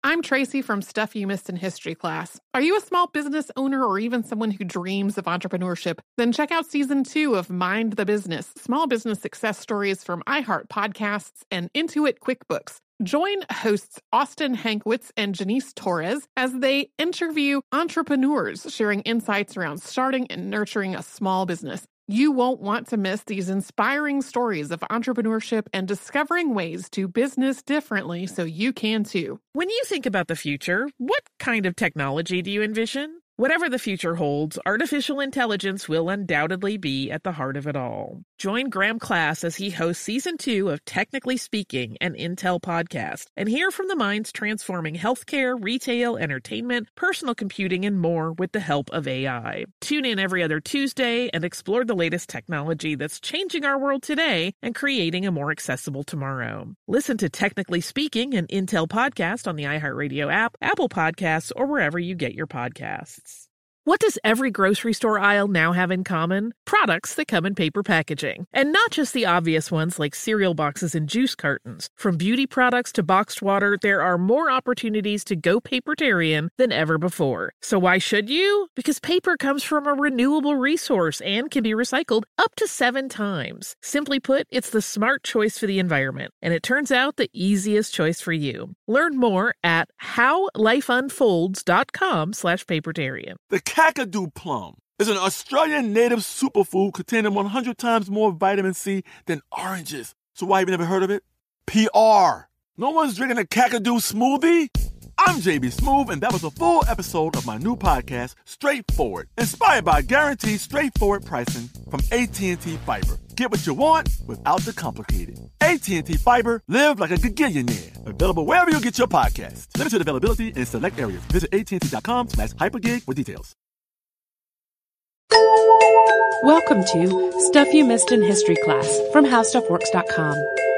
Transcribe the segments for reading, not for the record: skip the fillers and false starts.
I'm Tracy from Stuff You Missed in History class. Are you a small business owner or even someone who dreams of entrepreneurship? Then check out Season 2 of Mind the Business, small business success stories from iHeart Podcasts and Intuit QuickBooks. Join hosts Austin Hankwitz and Janice Torres as they interview entrepreneurs sharing insights around starting and nurturing a small business. You won't want to miss these inspiring stories of entrepreneurship and discovering ways to business differently so you can too. When you think about the future, what kind of technology do you envision? Whatever the future holds, artificial intelligence will undoubtedly be at the heart of it all. Join Graham Class as he hosts Season 2 of Technically Speaking, an Intel podcast, and hear from the minds transforming healthcare, retail, entertainment, personal computing, and more with the help of AI. Tune in every other Tuesday and explore the latest technology that's changing our world today and creating a more accessible tomorrow. Listen to Technically Speaking, an Intel podcast on the iHeartRadio app, Apple Podcasts, or wherever you get your podcasts. What does every grocery store aisle now have in common? Products that come in paper packaging. And not just the obvious ones like cereal boxes and juice cartons. From beauty products to boxed water, there are more opportunities to go papertarian than ever before. So why should you? Because paper comes from a renewable resource and can be recycled up to 7 times. Simply put, it's the smart choice for the environment. And it turns out the easiest choice for you. Learn more at howlifeunfolds.com/papertarian. The Kakadu plum is an Australian native superfood containing 100 times more vitamin C than oranges. So why have you never heard of it? PR. No one's drinking a Kakadu smoothie? I'm JB Smoove, and that was a full episode of my new podcast, Straightforward, inspired by guaranteed straightforward pricing from AT&T Fiber. Get what you want without the complicated. AT&T Fiber, live like a gigillionaire. Available wherever you get your podcasts. Limited availability in select areas. Visit AT&T.com/hypergig for details. Welcome to Stuff You Missed in History class from HowStuffWorks.com.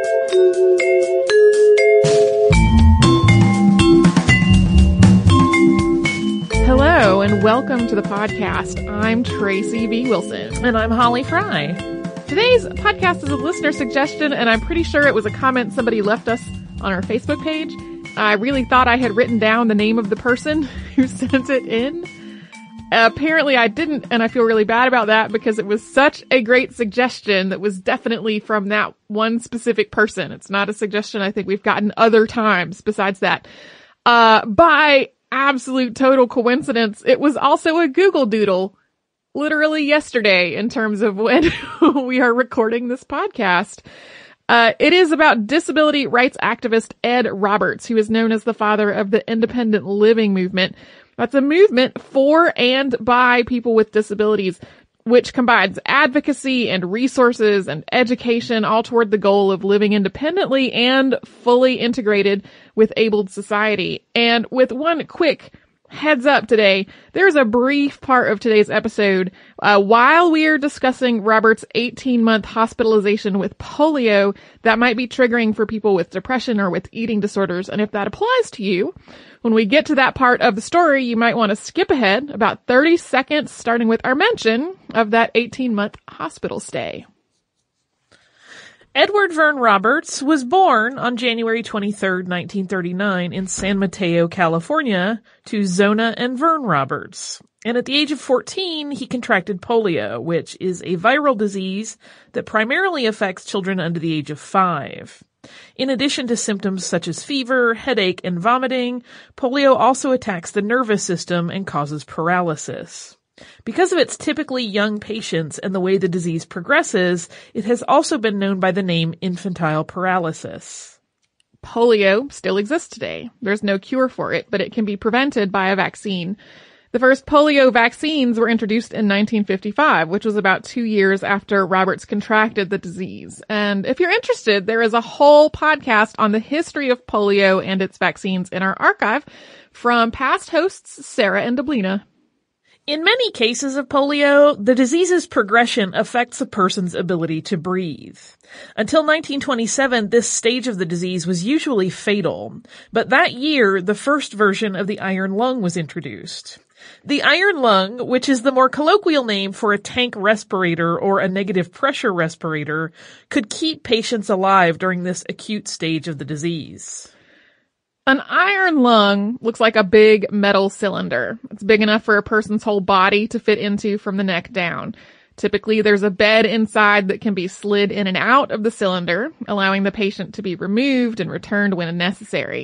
Hello and welcome to the podcast. I'm Tracy V. Wilson. And I'm Holly Fry. Today's podcast is a listener suggestion, and I'm pretty sure it was a comment somebody left us on our Facebook page. I really thought I had written down the name of the person who sent it in. Apparently I didn't, and I feel really bad about that because it was such a great suggestion that was definitely from that one specific person. It's not a suggestion I think we've gotten other times besides that. By absolute total coincidence, it was also a Google Doodle literally yesterday in terms of when we are recording this podcast. It is about disability rights activist Ed Roberts, who is known as the father of the independent living movement. That's a movement for and by people with disabilities, which combines advocacy and resources and education all toward the goal of living independently and fully integrated with abled society. And with one quick heads up today, there's a brief part of today's episode while we are discussing Robert's 18-month hospitalization with polio that might be triggering for people with depression or with eating disorders. And if that applies to you, when we get to that part of the story, you might want to skip ahead about 30 seconds, starting with our mention of that 18-month hospital stay. Edward Vern Roberts was born on January 23, 1939 in San Mateo, California, to Zona and Vern Roberts. And at the age of 14, he contracted polio, which is a viral disease that primarily affects children under the age of 5. In addition to symptoms such as fever, headache, and vomiting, polio also attacks the nervous system and causes paralysis. Because of its typically young patients and the way the disease progresses, it has also been known by the name infantile paralysis. Polio still exists today. There's no cure for it, but it can be prevented by a vaccine. The first polio vaccines were introduced in 1955, which was about 2 years after Roberts contracted the disease. And if you're interested, there is a whole podcast on the history of polio and its vaccines in our archive from past hosts Sarah and Deblina. In many cases of polio, the disease's progression affects a person's ability to breathe. Until 1927, this stage of the disease was usually fatal, but that year, the first version of the iron lung was introduced. The iron lung, which is the more colloquial name for a tank respirator or a negative pressure respirator, could keep patients alive during this acute stage of the disease. An iron lung looks like a big metal cylinder. It's big enough for a person's whole body to fit into from the neck down. Typically, there's a bed inside that can be slid in and out of the cylinder, allowing the patient to be removed and returned when necessary.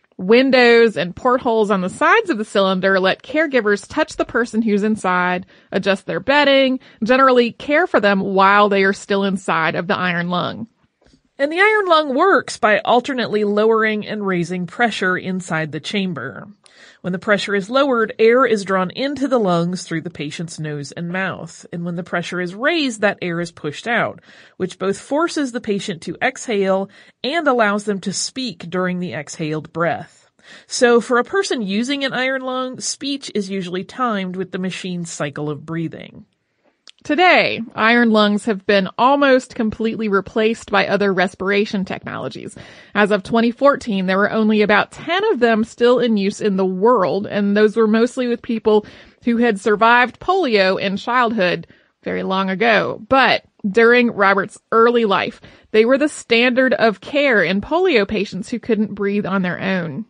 Windows and portholes on the sides of the cylinder let caregivers touch the person who's inside, adjust their bedding, generally care for them while they are still inside of the iron lung. And the iron lung works by alternately lowering and raising pressure inside the chamber. When the pressure is lowered, air is drawn into the lungs through the patient's nose and mouth. And when the pressure is raised, that air is pushed out, which both forces the patient to exhale and allows them to speak during the exhaled breath. So for a person using an iron lung, speech is usually timed with the machine's cycle of breathing. Today, iron lungs have been almost completely replaced by other respiration technologies. As of 2014, there were only about 10 of them still in use in the world, and those were mostly with people who had survived polio in childhood very long ago. But during Robert's early life, they were the standard of care in polio patients who couldn't breathe on their own.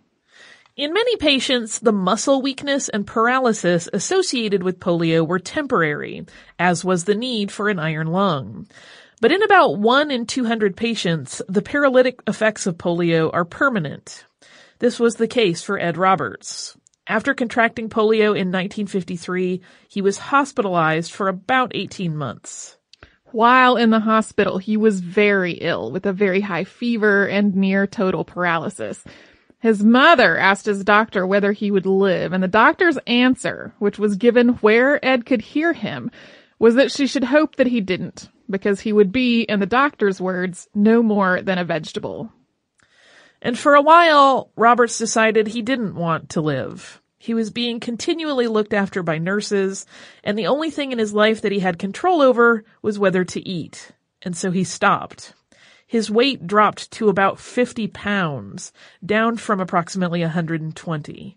In many patients, the muscle weakness and paralysis associated with polio were temporary, as was the need for an iron lung. But in about 1 in 200 patients, the paralytic effects of polio are permanent. This was the case for Ed Roberts. After contracting polio in 1953, he was hospitalized for about 18 months. While in the hospital, he was very ill with a very high fever and near total paralysis. His mother asked his doctor whether he would live, and the doctor's answer, which was given where Ed could hear him, was that she should hope that he didn't, because he would be, in the doctor's words, no more than a vegetable. And for a while, Roberts decided he didn't want to live. He was being continually looked after by nurses, and the only thing in his life that he had control over was whether to eat. And so he stopped. His weight dropped to about 50 pounds, down from approximately 120.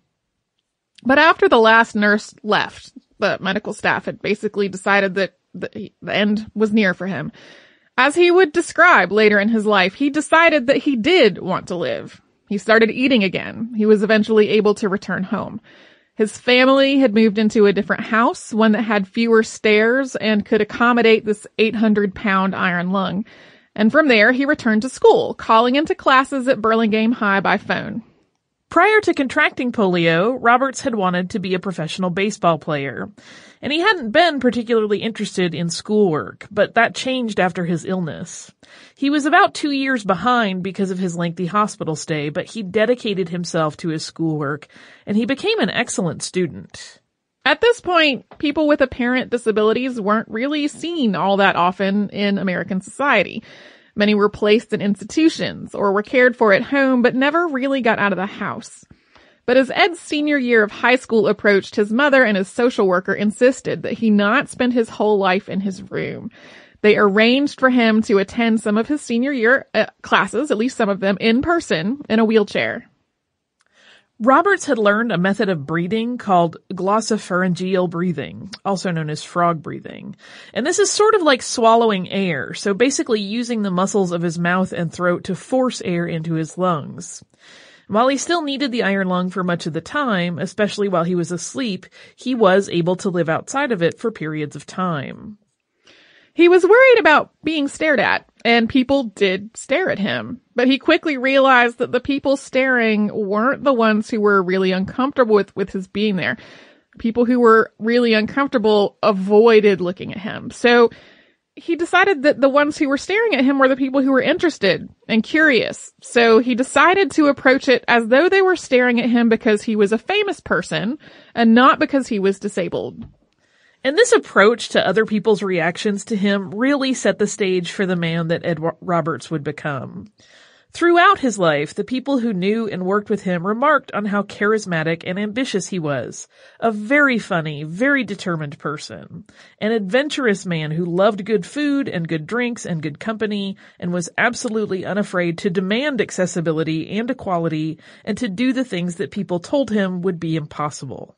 But after the last nurse left, the medical staff had basically decided that the end was near for him. As he would describe later in his life, he decided that he did want to live. He started eating again. He was eventually able to return home. His family had moved into a different house, one that had fewer stairs and could accommodate this 800-pound iron lung. And from there, he returned to school, calling into classes at Burlingame High by phone. Prior to contracting polio, Roberts had wanted to be a professional baseball player, and he hadn't been particularly interested in schoolwork, but that changed after his illness. He was about 2 years behind because of his lengthy hospital stay, but he dedicated himself to his schoolwork, and he became an excellent student. At this point, people with apparent disabilities weren't really seen all that often in American society. Many were placed in institutions or were cared for at home, but never really got out of the house. But as Ed's senior year of high school approached, his mother and his social worker insisted that he not spend his whole life in his room. They arranged for him to attend some of his senior year classes, at least some of them, in person, in a wheelchair. Roberts had learned a method of breathing called glossopharyngeal breathing, also known as frog breathing. And this is sort of like swallowing air, so basically using the muscles of his mouth and throat to force air into his lungs. While he still needed the iron lung for much of the time, especially while he was asleep, he was able to live outside of it for periods of time. He was worried about being stared at, and people did stare at him. But he quickly realized that the people staring weren't the ones who were really uncomfortable with his being there. People who were really uncomfortable avoided looking at him. So he decided that the ones who were staring at him were the people who were interested and curious. So he decided to approach it as though they were staring at him because he was a famous person and not because he was disabled. And this approach to other people's reactions to him really set the stage for the man that Ed Roberts would become. Throughout his life, the people who knew and worked with him remarked on how charismatic and ambitious he was. A very funny, very determined person. An adventurous man who loved good food and good drinks and good company and was absolutely unafraid to demand accessibility and equality and to do the things that people told him would be impossible.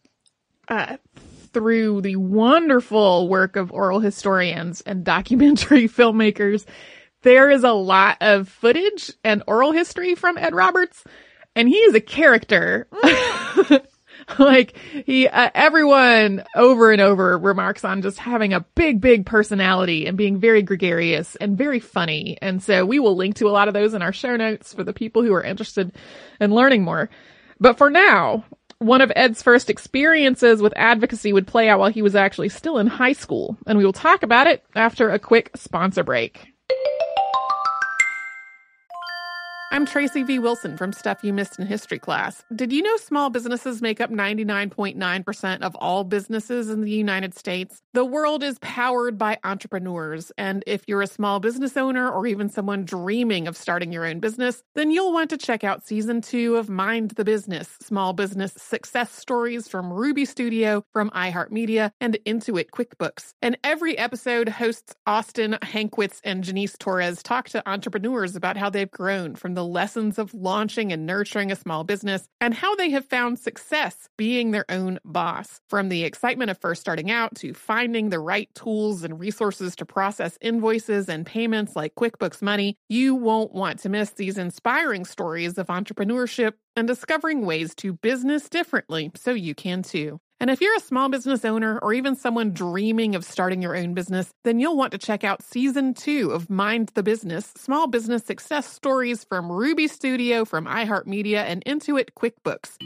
Through the wonderful work of oral historians and documentary filmmakers, there is a lot of footage and oral history from Ed Roberts. And he is a character. Like, everyone over and over remarks on just having a big personality and being very gregarious and very funny. And so we will link to a lot of those in our show notes for the people who are interested in learning more. But for now, one of Ed's first experiences with advocacy would play out while he was actually still in high school. And we will talk about it after a quick sponsor break. I'm Tracy V. Wilson from Stuff You Missed in History Class. Did you know small businesses make up 99.9% of all businesses in the United States? The world is powered by entrepreneurs, and if you're a small business owner or even someone dreaming of starting your own business, then you'll want to check out Season 2 of Mind the Business, Small Business Success Stories from Ruby Studio, from iHeartMedia, and Intuit QuickBooks. And every episode, hosts Austin Hankwitz and Janice Torres talk to entrepreneurs about how they've grown from the lessons of launching and nurturing a small business and how they have found success being their own boss. From the excitement of first starting out to finding the right tools and resources to process invoices and payments like QuickBooks Money, you won't want to miss these inspiring stories of entrepreneurship and discovering ways to business differently so you can too. And if you're a small business owner or even someone dreaming of starting your own business, then you'll want to check out Season 2 of Mind the Business, Small Business Success Stories from Ruby Studio, from iHeartMedia, and Intuit QuickBooks.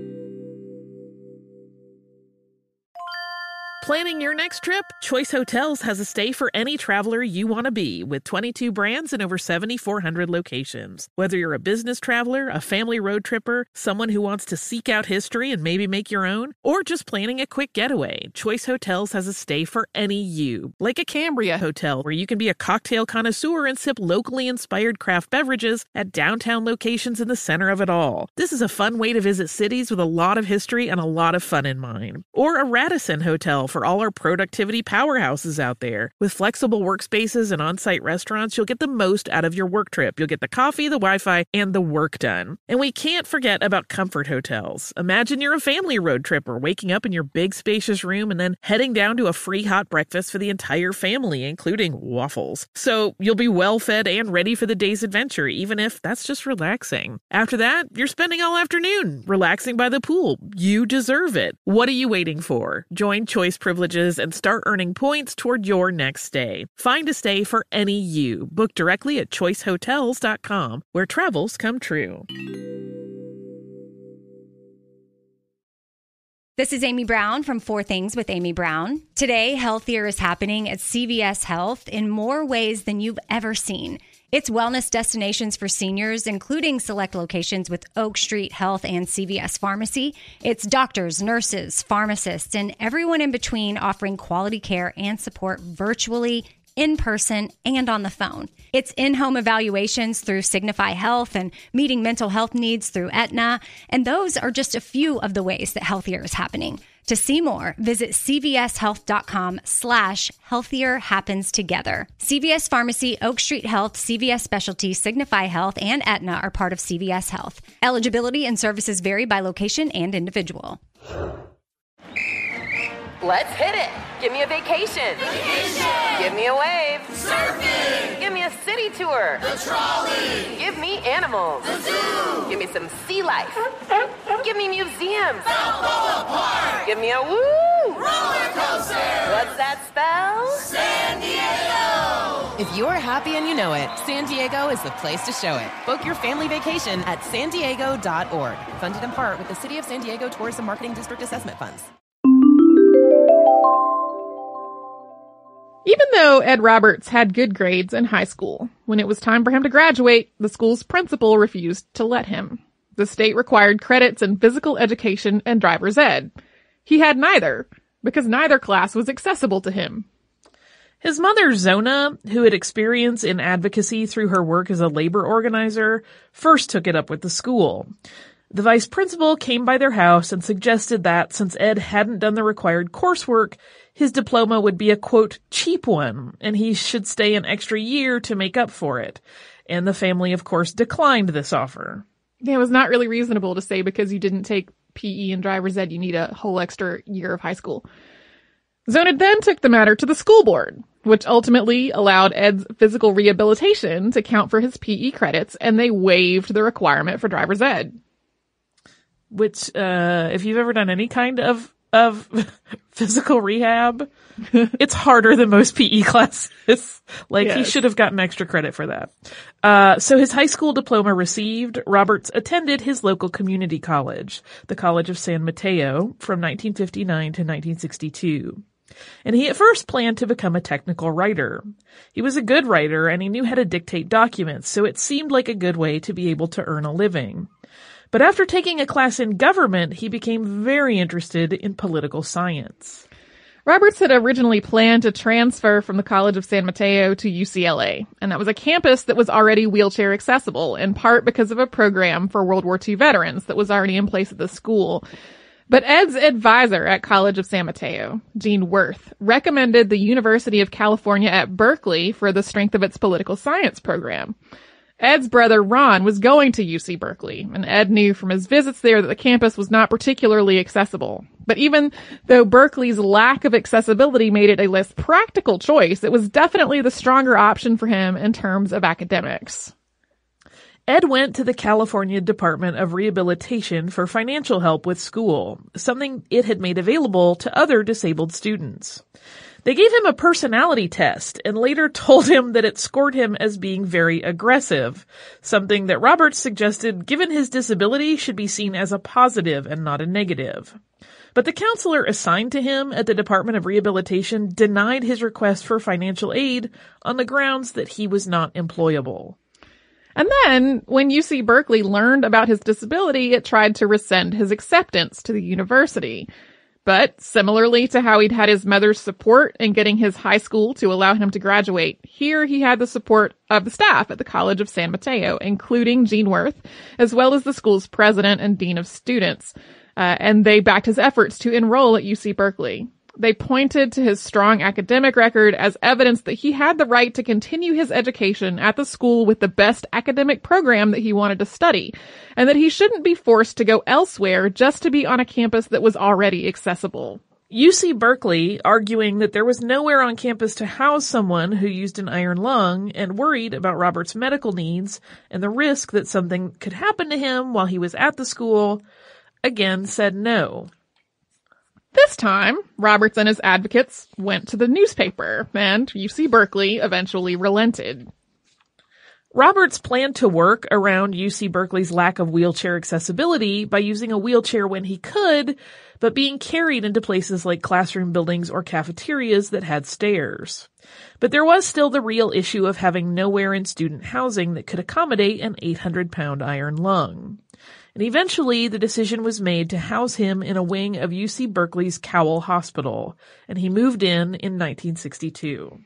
Planning your next trip? Choice Hotels has a stay for any traveler you want to be, with 22 brands and over 7,400 locations. Whether you're a business traveler, a family road tripper, someone who wants to seek out history and maybe make your own, or just planning a quick getaway, Choice Hotels has a stay for any you. Like a Cambria Hotel, where you can be a cocktail connoisseur and sip locally inspired craft beverages at downtown locations in the center of it all. This is a fun way to visit cities with a lot of history and a lot of fun in mind. Or a Radisson Hotel for all our productivity powerhouses out there. With flexible workspaces and on-site restaurants, you'll get the most out of your work trip. You'll get the coffee, the Wi-Fi, and the work done. And we can't forget about Comfort Hotels. Imagine you're a family road tripper, waking up in your big spacious room and then heading down to a free hot breakfast for the entire family, including waffles. So you'll be well fed and ready for the day's adventure, even if that's just relaxing. After that, you're spending all afternoon relaxing by the pool. You deserve it. What are you waiting for? Join Choice Privileges and start earning points toward your next stay. Find a stay for any you. Book directly at choicehotels.com, where travels come true. This is Amy Brown from 4 Things with Amy Brown. Today, healthier is happening at CVS Health in more ways than you've ever seen. It's wellness destinations for seniors, including select locations with Oak Street Health and CVS Pharmacy. It's doctors, nurses, pharmacists, and everyone in between offering quality care and support virtually, in person, and on the phone. It's in-home evaluations through Signify Health and meeting mental health needs through Aetna. And those are just a few of the ways that healthier is happening. To see more, visit cvshealth.com/healthier happens together. CVS Pharmacy, Oak Street Health, CVS Specialty, Signify Health, and Aetna are part of CVS Health. Eligibility and services vary by location and individual. Let's hit it. Give me a vacation. Give me a wave. Surfing. Give me a city tour. The trolley. Give me animals. The zoo. Give me some sea life. Give me museums. Balboa Park. Give me a woo. Roller coaster. What's that spell? San Diego. If you're happy and you know it, San Diego is the place to show it. Book your family vacation at sandiego.org. Funded in part with the City of San Diego Tourism Marketing District Assessment Funds. Even though Ed Roberts had good grades in high school, when it was time for him to graduate, the school's principal refused to let him. The state required credits in physical education and driver's ed. He had neither, because neither class was accessible to him. His mother, Zona, who had experience in advocacy through her work as a labor organizer, first took it up with the school. The vice principal came by their house and suggested that, since Ed hadn't done the required coursework, his diploma would be a, quote, cheap one, and he should stay an extra year to make up for it. And the family, of course, declined this offer. Yeah, it was not really reasonable to say because you didn't take PE and driver's ed, you need a whole extra year of high school. Zona then took the matter to the school board, which ultimately allowed Ed's physical rehabilitation to count for his PE credits, and they waived the requirement for driver's ed. which, if you've ever done any kind of physical rehab, it's harder than most PE classes. Like, Yes. he should have gotten extra credit for that. So his high school diploma received, Roberts attended his local community college, the College of San Mateo, from 1959 to 1962. And he at first planned to become a technical writer. He was a good writer and he knew how to dictate documents, so it seemed like a good way to be able to earn a living. But after taking a class in government, he became very interested in political science. Roberts had originally planned to transfer from the College of San Mateo to UCLA, and that was a campus that was already wheelchair accessible, in part because of a program for World War II veterans that was already in place at the school. But Ed's advisor at College of San Mateo, Gene Worth, recommended the University of California at Berkeley for the strength of its political science program. Ed's brother Ron was going to UC Berkeley, and Ed knew from his visits there that the campus was not particularly accessible. But even though Berkeley's lack of accessibility made it a less practical choice, it was definitely the stronger option for him in terms of academics. Ed went to the California Department of Rehabilitation for financial help with school, something it had made available to other disabled students. They gave him a personality test and later told him that it scored him as being very aggressive, something that Roberts suggested, given his disability, should be seen as a positive and not a negative. But the counselor assigned to him at the Department of Rehabilitation denied his request for financial aid on the grounds that he was not employable. And then, when UC Berkeley learned about his disability, it tried to rescind his acceptance to the university. But similarly to how he'd had his mother's support in getting his high school to allow him to graduate, here he had the support of the staff at the College of San Mateo, including Gene Worth, as well as the school's president and dean of students. And they backed his efforts to enroll at UC Berkeley. They pointed to his strong academic record as evidence that he had the right to continue his education at the school with the best academic program that he wanted to study, and that he shouldn't be forced to go elsewhere just to be on a campus that was already accessible. UC Berkeley, arguing that there was nowhere on campus to house someone who used an iron lung and worried about Robert's medical needs and the risk that something could happen to him while he was at the school, again said no. This time, Roberts and his advocates went to the newspaper, and UC Berkeley eventually relented. Roberts planned to work around UC Berkeley's lack of wheelchair accessibility by using a wheelchair when he could, but being carried into places like classroom buildings or cafeterias that had stairs. But there was still the real issue of having nowhere in student housing that could accommodate an 800-pound iron lung. And eventually, the decision was made to house him in a wing of UC Berkeley's Cowell Hospital, and he moved in 1962.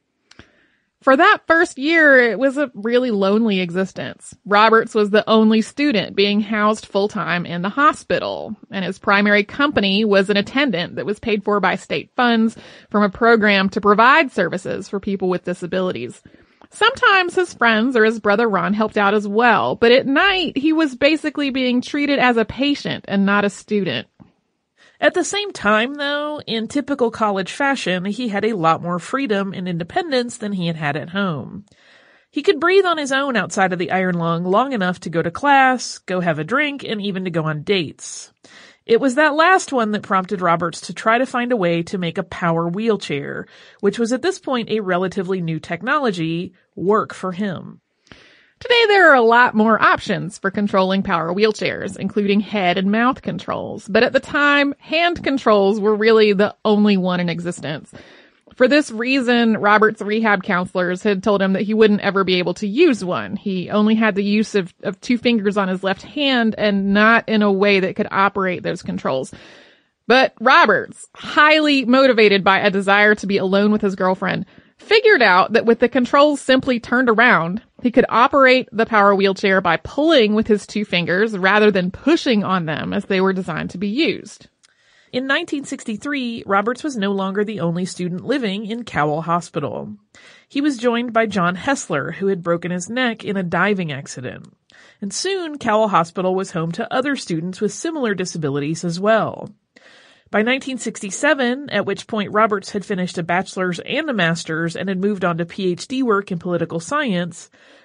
For that first year, it was a really lonely existence. Roberts was the only student being housed full-time in the hospital, and his primary company was an attendant that was paid for by state funds from a program to provide services for people with disabilities. Sometimes his friends or his brother Ron helped out as well, but at night he was basically being treated as a patient and not a student. At the same time, though, in typical college fashion, he had a lot more freedom and independence than he had had at home. He could breathe on his own outside of the iron lung long enough to go to class, go have a drink, and even to go on dates. It was that last one that prompted Roberts to try to find a way to make a power wheelchair, which was at this point a relatively new technology, work for him. Today there are a lot more options for controlling power wheelchairs, including head and mouth controls. But at the time, hand controls were really the only one in existence. For this reason, Robert's rehab counselors had told him that he wouldn't ever be able to use one. He only had the use of 2 fingers on his left hand and not in a way that could operate those controls. But Roberts, highly motivated by a desire to be alone with his girlfriend, figured out that with the controls simply turned around, he could operate the power wheelchair by pulling with his 2 fingers rather than pushing on them as they were designed to be used. In 1963, Roberts was no longer the only student living in Cowell Hospital. He was joined by John Hessler, who had broken his neck in a diving accident. And soon, Cowell Hospital was home to other students with similar disabilities as well. By 1967, at which point Roberts had finished a bachelor's and a master's and had moved on to PhD work in political science,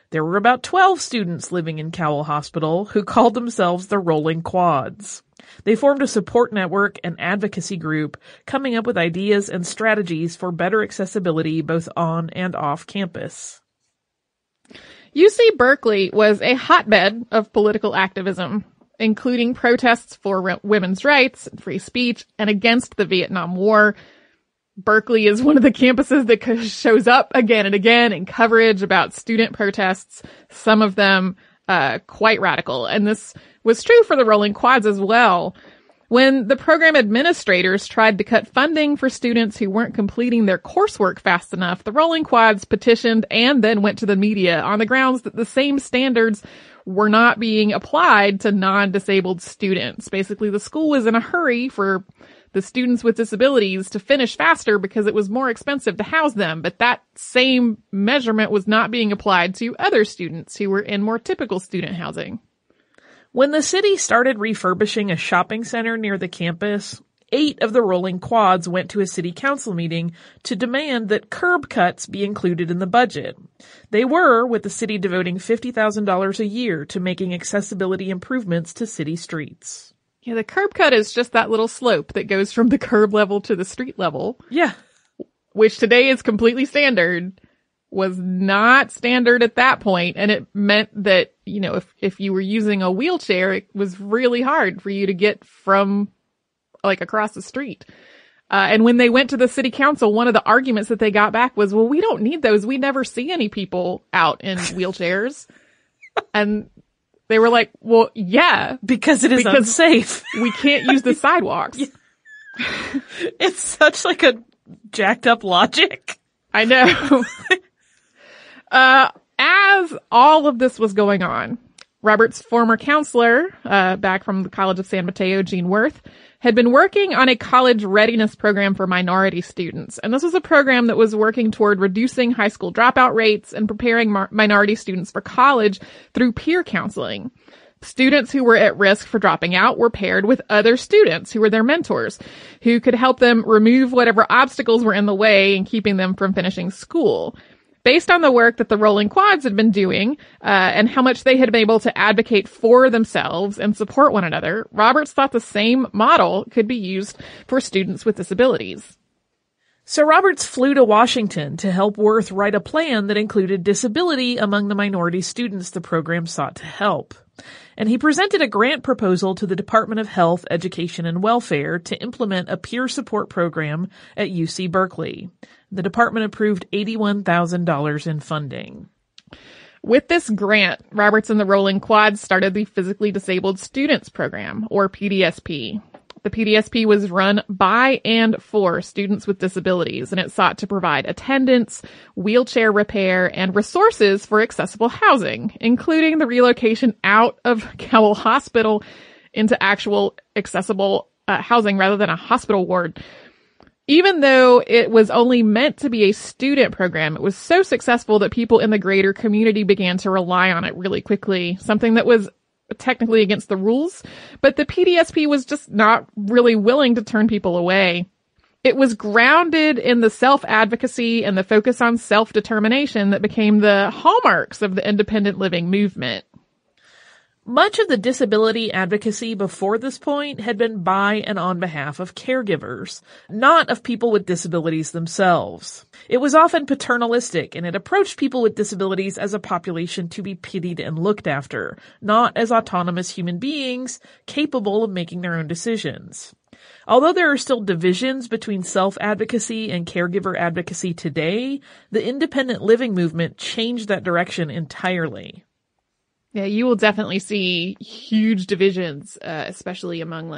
There were about 12 students living in Cowell Hospital who called themselves the Rolling Quads. They formed a support network and advocacy group, coming up with ideas and strategies for better accessibility both on and off campus. UC Berkeley was a hotbed of political activism, including protests for women's rights, free speech, and against the Vietnam War. Berkeley is one of the campuses that shows up again and again in coverage about student protests, some of them quite radical. And this was true for the Rolling Quads as well. When the program administrators tried to cut funding for students who weren't completing their coursework fast enough, the Rolling Quads petitioned and then went to the media on the grounds that the same standards were not being applied to non-disabled students. Basically, the school was in a hurry for the students with disabilities to finish faster because it was more expensive to house them, but that same measurement was not being applied to other students who were in more typical student housing. When the city started refurbishing a shopping center near the campus, 8 of the Rolling Quads went to a city council meeting to demand that curb cuts be included in the budget. They were, with the city devoting $50,000 a year to making accessibility improvements to city streets. Yeah, the curb cut is just that little slope that goes from the curb level to the street level. Yeah. Which today is completely standard, was not standard at that point, and it meant that, you know, if you were using a wheelchair, it was really hard for you to get from, like, across the street. And when they went to the city council, one of the arguments that they got back was, well, we don't need those. We never see any people out in wheelchairs. And they were like, well, yeah. Because it is unsafe. We can't use the sidewalks. Yeah. It's such like a jacked up logic. I know. As all of this was going on, Robert's former counselor, back from the College of San Mateo, Gene Worth, had been working on a college readiness program for minority students. And this was a program that was working toward reducing high school dropout rates and preparing minority students for college through peer counseling. Students who were at risk for dropping out were paired with other students who were their mentors, who could help them remove whatever obstacles were in the way and keeping them from finishing school. Based on the work that the Rolling Quads had been doing, and how much they had been able to advocate for themselves and support one another, Roberts thought the same model could be used for students with disabilities. So Roberts flew to Washington to help Worth write a plan that included disability among the minority students the program sought to help. And he presented a grant proposal to the Department of Health, Education, and Welfare to implement a peer support program at UC Berkeley. The department approved $81,000 in funding. With this grant, Roberts and the Rolling Quads started the Physically Disabled Students Program, or PDSP. The PDSP was run by and for students with disabilities, and it sought to provide attendance, wheelchair repair, and resources for accessible housing, including the relocation out of Cowell Hospital into actual accessible housing rather than a hospital ward. Even though it was only meant to be a student program, it was so successful that people in the greater community began to rely on it really quickly, something that was technically against the rules, but the PDSP was just not really willing to turn people away. It was grounded in the self-advocacy and the focus on self-determination that became the hallmarks of the independent living movement. Much of the disability advocacy before this point had been by and on behalf of caregivers, not of people with disabilities themselves. It was often paternalistic, and it approached people with disabilities as a population to be pitied and looked after, not as autonomous human beings capable of making their own decisions. Although there are still divisions between self-advocacy and caregiver advocacy today, the independent living movement changed that direction entirely. Yeah, you will definitely see huge divisions, especially among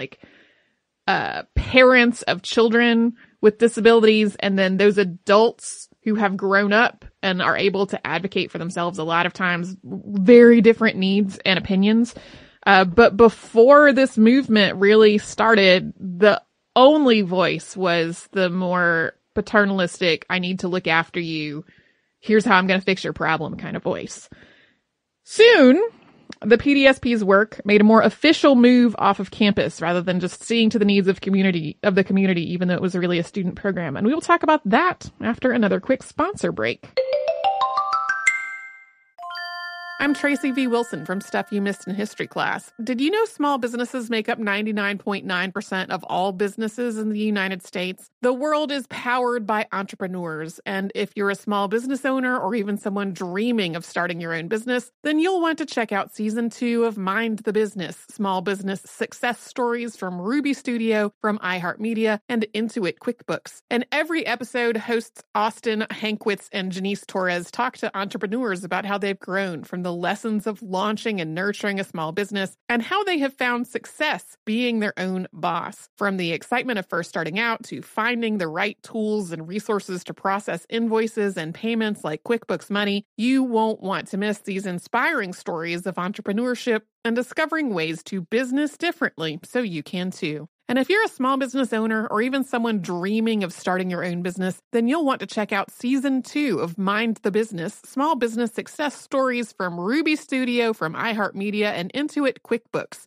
parents of children with disabilities, and then those adults who have grown up and are able to advocate for themselves. A lot of times, very different needs and opinions. But before this movement really started, the only voice was the more paternalistic, I need to look after you, here's how I'm going to fix your problem kind of voice. Soon, the PDSP's work made a more official move off of campus rather than just seeing to the needs of the community, even though it was really a student program. And we will talk about that after another quick sponsor break. I'm Tracy V. Wilson from Stuff You Missed in History Class. Did you know small businesses make up 99.9% of all businesses in the United States? The world is powered by entrepreneurs, and if you're a small business owner or even someone dreaming of starting your own business, then you'll want to check out Season 2 of Mind the Business, small business success stories from Ruby Studio, from iHeartMedia, and Intuit QuickBooks. And every episode, hosts Austin Hankwitz and Janice Torres talk to entrepreneurs about how they've grown from the lessons of launching and nurturing a small business and how they have found success being their own boss. From the excitement of first starting out to finding the right tools and resources to process invoices and payments like QuickBooks Money, you won't want to miss these inspiring stories of entrepreneurship and discovering ways to business differently so you can too. And if you're a small business owner or even someone dreaming of starting your own business, then you'll want to check out Season 2 of Mind the Business, small business success stories from Ruby Studio, from iHeartMedia, and Intuit QuickBooks.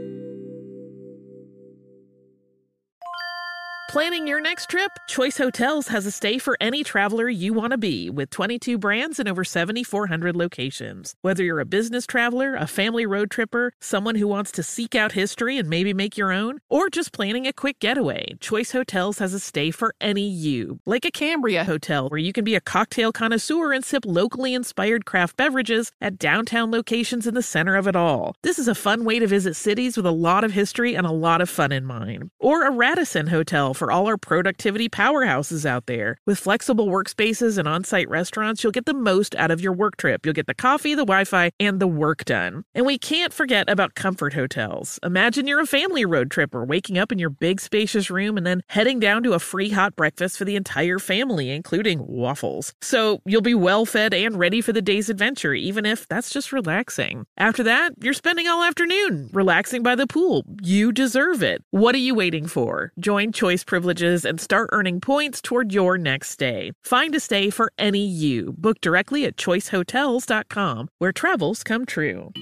Planning your next trip? Choice Hotels has a stay for any traveler you want to be, with 22 brands and over 7,400 locations. Whether you're a business traveler, a family road tripper, someone who wants to seek out history and maybe make your own, or just planning a quick getaway, Choice Hotels has a stay for any you. Like a Cambria Hotel, where you can be a cocktail connoisseur and sip locally inspired craft beverages at downtown locations in the center of it all. This is a fun way to visit cities with a lot of history and a lot of fun in mind. Or a Radisson Hotel, for all our productivity powerhouses out there. With flexible workspaces and on-site restaurants, you'll get the most out of your work trip. You'll get the coffee, the Wi-Fi, and the work done. And we can't forget about Comfort Hotels. Imagine you're a family road tripper, waking up in your big spacious room and then heading down to a free hot breakfast for the entire family, including waffles. So you'll be well fed and ready for the day's adventure, even if that's just relaxing. After that, you're spending all afternoon relaxing by the pool. You deserve it. What are you waiting for? Join Choice Privileges and start earning points toward your next stay. Find a stay for any you. Book directly at choicehotels.com, where travels come true.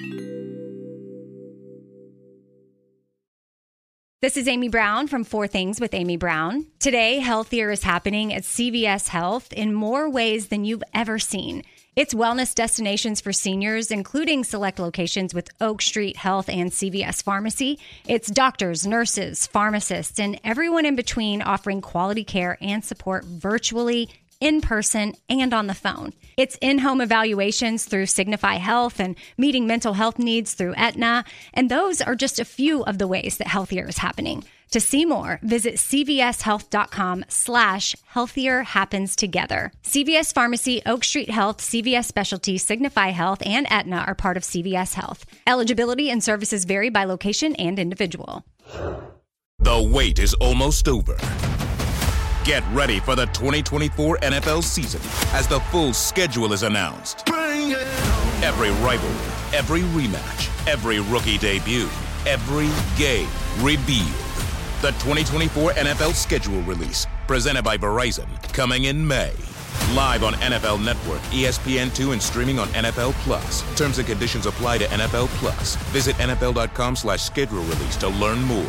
This is Amy Brown from 4 Things with Amy Brown. Today, healthier is happening at CVS Health in more ways than you've ever seen. It's wellness destinations for seniors, including select locations with Oak Street Health and CVS Pharmacy. It's doctors, nurses, pharmacists, and everyone in between offering quality care and support virtually, in person, and on the phone. It's in-home evaluations through Signify Health and meeting mental health needs through Aetna. And those are just a few of the ways that healthier is happening. To see more, visit cvshealth.com/healthier happens together. CVS Pharmacy, Oak Street Health, CVS Specialty, Signify Health, and Aetna are part of CVS Health. Eligibility and services vary by location and individual. The wait is almost over. Get ready for the 2024 NFL season as the full schedule is announced. Every rivalry, every rematch, every rookie debut, every game revealed. The 2024 NFL schedule release, presented by Verizon, coming in May. Live on NFL Network, ESPN2, and streaming on NFL Plus. Terms and conditions apply to NFL Plus. Visit NFL.com/schedule release to learn more.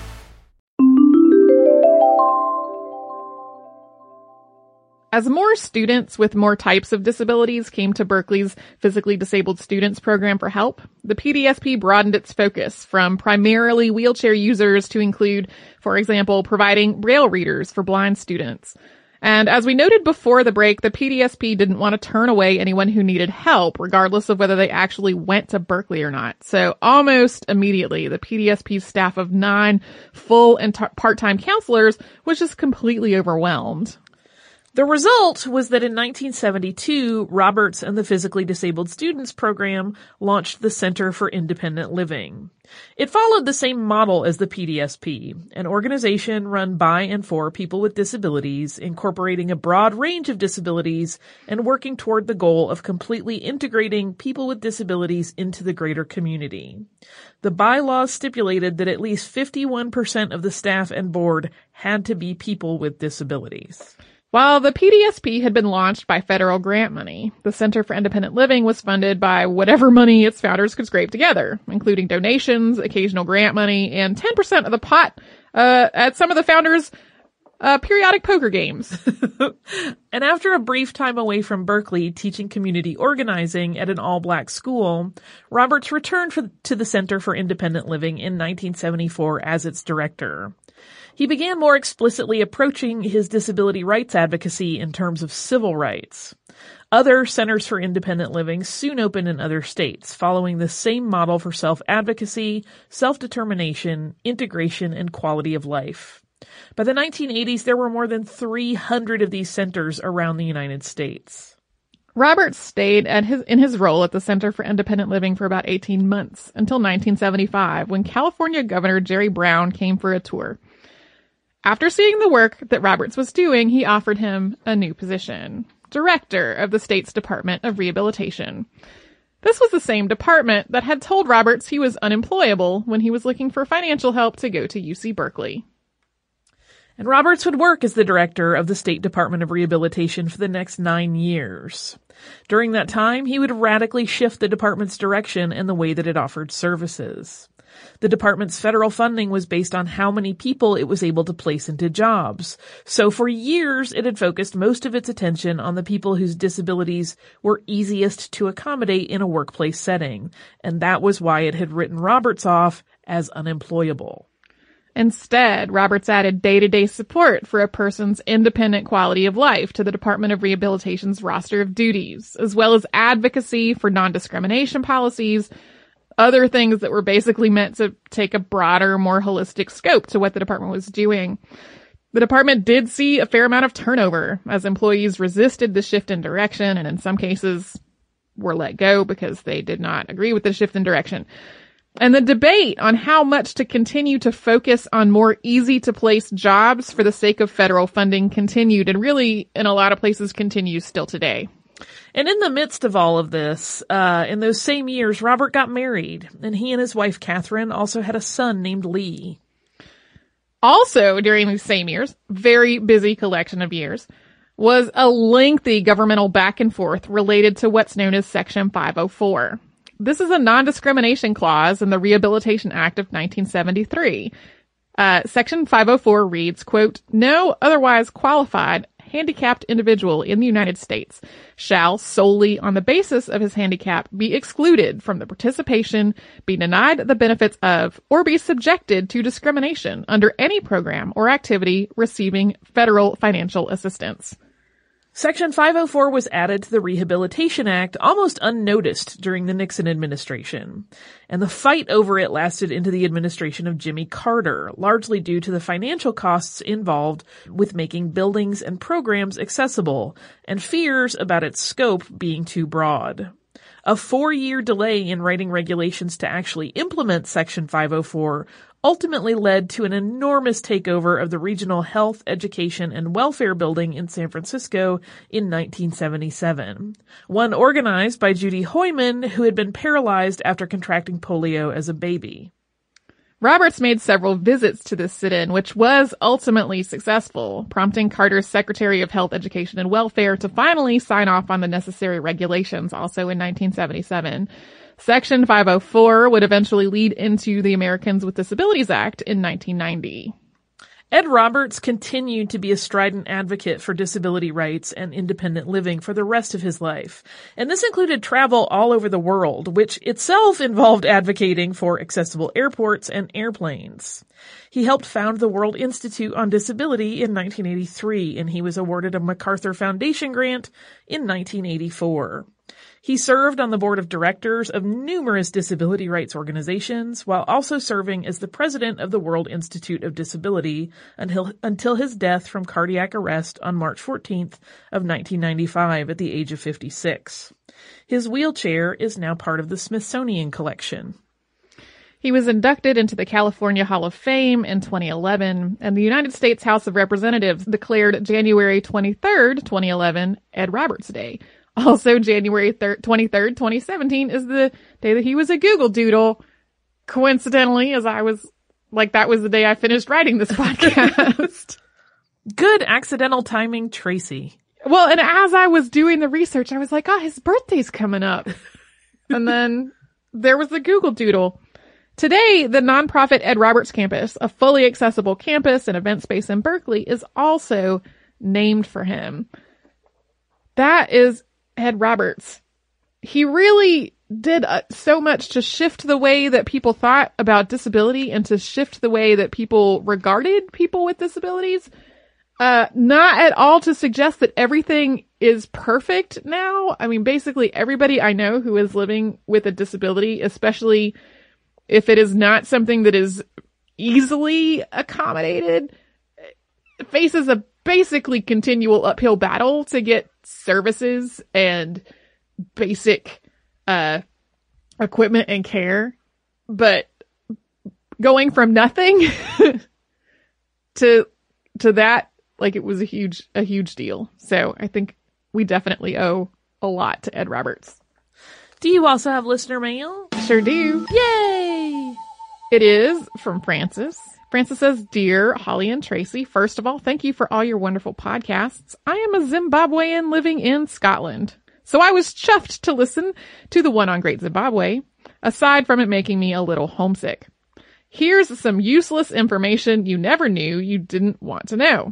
As more students with more types of disabilities came to Berkeley's Physically Disabled Students Program for help, the PDSP broadened its focus from primarily wheelchair users to include, for example, providing Braille readers for blind students. And as we noted before the break, the PDSP didn't want to turn away anyone who needed help, regardless of whether they actually went to Berkeley or not. So almost immediately, the PDSP's staff of 9 full and part-time counselors was just completely overwhelmed. The result was that in 1972, Roberts and the Physically Disabled Students Program launched the Center for Independent Living. It followed the same model as the PDSP, an organization run by and for people with disabilities, incorporating a broad range of disabilities and working toward the goal of completely integrating people with disabilities into the greater community. The bylaws stipulated that at least 51% of the staff and board had to be people with disabilities. While the PDSP had been launched by federal grant money, the Center for Independent Living was funded by whatever money its founders could scrape together, including donations, occasional grant money, and 10% of the pot. At some of the founders periodic poker games. And after a brief time away from Berkeley teaching community organizing at an all-black school, Roberts returned to the Center for Independent Living in 1974 as its director. He began more explicitly approaching his disability rights advocacy in terms of civil rights. Other centers for independent living soon opened in other states, following the same model for self-advocacy, self-determination, integration, and quality of life. By the 1980s, there were more than 300 of these centers around the United States. Roberts stayed in his role at the Center for Independent Living for about 18 months, until 1975, when California Governor Jerry Brown came for a tour. After seeing the work that Roberts was doing, he offered him a new position, director of the state's Department of Rehabilitation. This was the same department that had told Roberts he was unemployable when he was looking for financial help to go to UC Berkeley. And Roberts would work as the director of the State Department of Rehabilitation for the next 9 years. During that time, he would radically shift the department's direction and the way that it offered services. The department's federal funding was based on how many people it was able to place into jobs. So for years, it had focused most of its attention on the people whose disabilities were easiest to accommodate in a workplace setting. And that was why it had written Roberts off as unemployable. Instead, Roberts added day-to-day support for a person's independent quality of life to the Department of Rehabilitation's roster of duties, as well as advocacy for non-discrimination policies, other things that were basically meant to take a broader, more holistic scope to what the department was doing. The department did see a fair amount of turnover as employees resisted the shift in direction and in some cases were let go because they did not agree with the shift in direction. And the debate on how much to continue to focus on more easy-to-place jobs for the sake of federal funding continued, and really, in a lot of places, continues still today. And in the midst of all of this, in those same years, Robert got married, and he and his wife, Catherine, also had a son named Lee. Also, during these same years, very busy collection of years, was a lengthy governmental back and forth related to what's known as Section 504. This is a non-discrimination clause in the Rehabilitation Act of 1973. Section 504 reads, quote, "No otherwise qualified handicapped individual in the United States shall, solely on the basis of his handicap, be excluded from the participation, be denied the benefits of, or be subjected to discrimination under any program or activity receiving federal financial assistance." Section 504 was added to the Rehabilitation Act almost unnoticed during the Nixon administration, and the fight over it lasted into the administration of Jimmy Carter, largely due to the financial costs involved with making buildings and programs accessible, and fears about its scope being too broad. A 4-year delay in writing regulations to actually implement Section 504 ultimately led to an enormous takeover of the Regional Health, Education, and Welfare Building in San Francisco in 1977. One organized by Judy Hoyman, who had been paralyzed after contracting polio as a baby. Roberts made several visits to this sit-in, which was ultimately successful, prompting Carter's Secretary of Health, Education, and Welfare to finally sign off on the necessary regulations, also in 1977. Section 504 would eventually lead into the Americans with Disabilities Act in 1990. Ed Roberts continued to be a strident advocate for disability rights and independent living for the rest of his life. And this included travel all over the world, which itself involved advocating for accessible airports and airplanes. He helped found the World Institute on Disability in 1983, and he was awarded a MacArthur Foundation grant in 1984. He served on the board of directors of numerous disability rights organizations, while also serving as the president of the World Institute of Disability until his death from cardiac arrest on March 14th of 1995 at the age of 56. His wheelchair is now part of the Smithsonian collection. He was inducted into the California Hall of Fame in 2011, and the United States House of Representatives declared January 23rd, 2011, Ed Roberts Day. Also, January 23rd, 2017 is the day that he was a Google Doodle. Coincidentally, as I was, that was the day I finished writing this podcast. Good accidental timing, Tracy. Well, and as I was doing the research, I was like, his birthday's coming up. And then there was the Google Doodle. Today, the nonprofit Ed Roberts Campus, a fully accessible campus and event space in Berkeley, is also named for him. That is Ed Roberts. He really did so much to shift the way that people thought about disability and to shift the way that people regarded people with disabilities. Not at all to suggest that everything is perfect now. I mean, basically everybody I know who is living with a disability, especially if it is not something that is easily accommodated, faces a basically continual uphill battle to get services and basic equipment and care. But going from nothing to that, like, it was a huge deal. So I think we definitely owe a lot to Ed Roberts. Do you also have listener mail? Sure do. Yay! It is from Francis. Francis says, Dear Holly and Tracy, first of all, thank you for all your wonderful podcasts. I am a Zimbabwean living in Scotland, so I was chuffed to listen to the one on Great Zimbabwe, aside from it making me a little homesick. Here's some useless information you never knew you didn't want to know.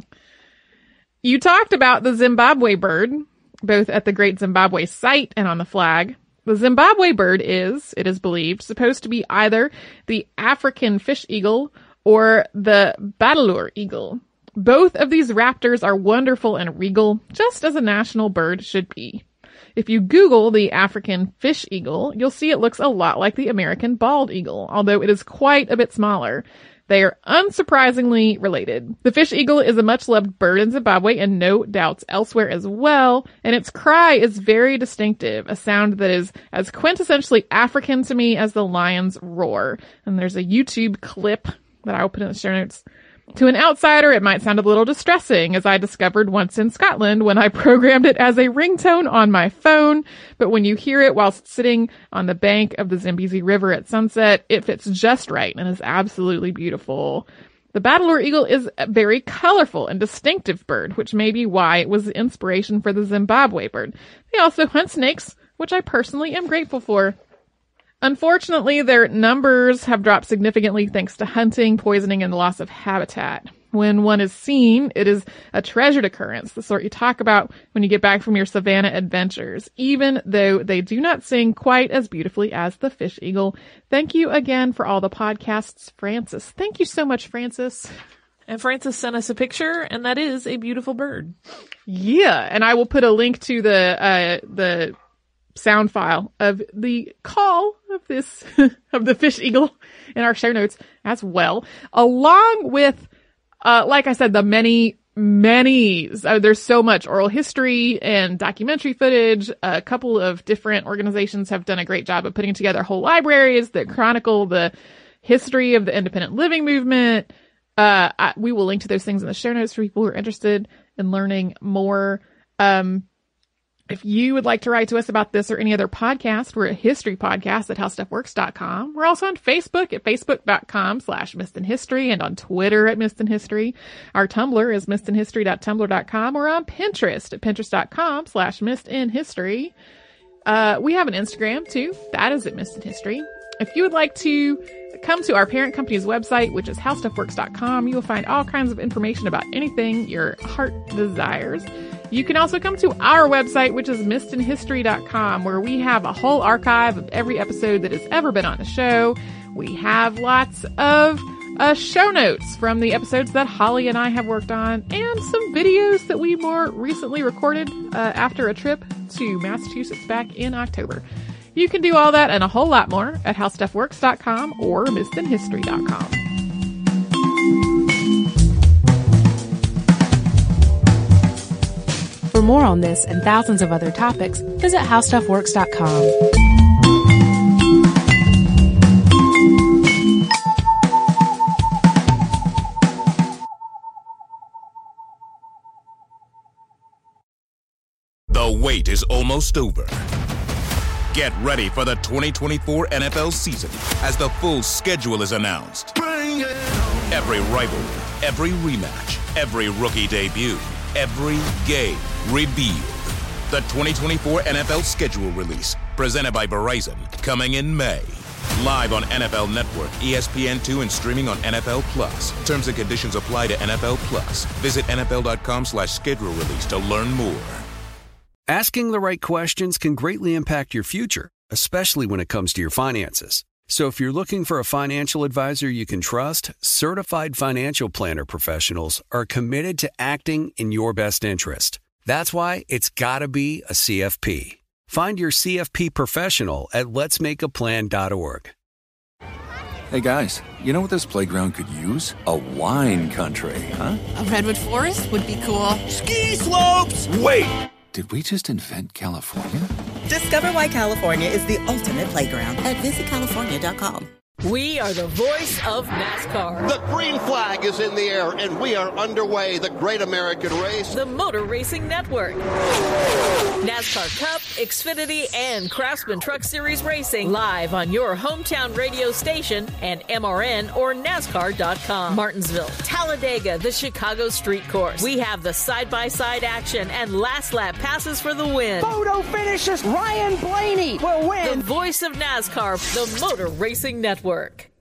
You talked about the Zimbabwe bird, both at the Great Zimbabwe site and on the flag. The Zimbabwe bird is, it is believed, supposed to be either the African fish eagle or the Battleoor eagle. Both of these raptors are wonderful and regal, just as a national bird should be. If you Google the African fish eagle, you'll see it looks a lot like the American bald eagle, although it is quite a bit smaller. They are unsurprisingly related. The fish eagle is a much-loved bird in Zimbabwe and no doubts elsewhere as well, and its cry is very distinctive, a sound that is as quintessentially African to me as the lion's roar. And there's a YouTube clip that I will put in the show notes. To an outsider, it might sound a little distressing, as I discovered once in Scotland when I programmed it as a ringtone on my phone. But when you hear it whilst sitting on the bank of the Zambezi River at sunset, it fits just right and is absolutely beautiful. The Battleoor eagle is a very colorful and distinctive bird, which may be why it was the inspiration for the Zimbabwe bird. They also hunt snakes, which I personally am grateful for. Unfortunately, their numbers have dropped significantly thanks to hunting, poisoning, and loss of habitat. When one is seen, it is a treasured occurrence, the sort you talk about when you get back from your savannah adventures, even though they do not sing quite as beautifully as the fish eagle. Thank you again for all the podcasts, Francis. Thank you so much, Francis. And Francis sent us a picture, and that is a beautiful bird. Yeah, and I will put a link to the sound file of the call of this of the fish eagle in our show notes as well, along with like I said, the many there's so much oral history and documentary footage. A couple of different organizations have done a great job of putting together whole libraries that chronicle the history of the independent living movement. We will link to those things in the show notes for people who are interested in learning more. If you would like to write to us about this or any other podcast, we're a history podcast at howstuffworks.com. We're also on Facebook at facebook.com/missedinhistory and on Twitter at missedinhistory. Our Tumblr is missedinhistory.tumblr.com. We're on Pinterest at pinterest.com/missedinhistory. We have an Instagram too. That is at missedinhistory. If you would like to come to our parent company's website, which is howstuffworks.com, you will find all kinds of information about anything your heart desires. You can also come to our website, which is missedinhistory.com, where we have a whole archive of every episode that has ever been on the show. We have lots of show notes from the episodes that Holly and I have worked on, and some videos that we more recently recorded after a trip to Massachusetts back in October. You can do all that and a whole lot more at howstuffworks.com or missedinhistory.com. For more on this and thousands of other topics, visit howstuffworks.com. The wait is almost over. Get ready for the 2024 NFL season as the full schedule is announced. Every rivalry, every rematch, every rookie debut, every game revealed. The 2024 NFL schedule release, presented by Verizon, coming in May. Live on NFL Network, ESPN2, and streaming on NFL Plus. Terms and conditions apply to NFL Plus. Visit NFL.com/schedule release to learn more. Asking the right questions can greatly impact your future, especially when it comes to your finances. So if you're looking for a financial advisor you can trust, certified financial planner professionals are committed to acting in your best interest. That's why it's got to be a CFP. Find your CFP professional at letsmakeaplan.org. Hey guys, you know what this playground could use? A wine country, huh? A redwood forest would be cool. Ski slopes! Wait! Did we just invent California? Discover why California is the ultimate playground at visitcalifornia.com. We are the voice of NASCAR. The green flag is in the air, and we are underway. The Great American Race. The Motor Racing Network. NASCAR Cup, Xfinity, and Craftsman Truck Series Racing live on your hometown radio station and MRN or NASCAR.com. Martinsville, Talladega, the Chicago Street Course. We have the side-by-side action and last lap passes for the win. Photo finishes. Ryan Blaney will win. The voice of NASCAR, the Motor Racing Network.